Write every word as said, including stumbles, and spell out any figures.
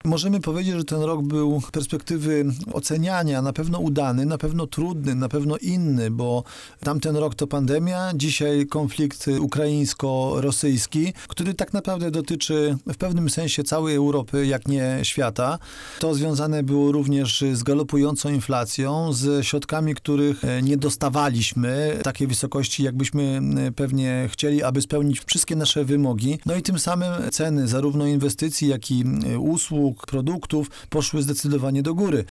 Możemy powiedzieć, że ten rok był z perspektywy oceniania na pewno udany, na pewno trudny, na pewno inny, bo tamten rok to pandemia, dzisiaj konflikt ukraińsko-rosyjski, który tak naprawdę dotyczy w pewnym sensie całej Europy, jak nie świata. To związane było również z galopującą inflacją, z środkami, których nie dostawaliśmy w takiej wysokości, jakbyśmy pewnie chcieli, aby spełnić wszystkie nasze wymogi. No i tym samym ceny zarówno inwestycji, jak i usług, produktów poszły zdecydowanie do góry.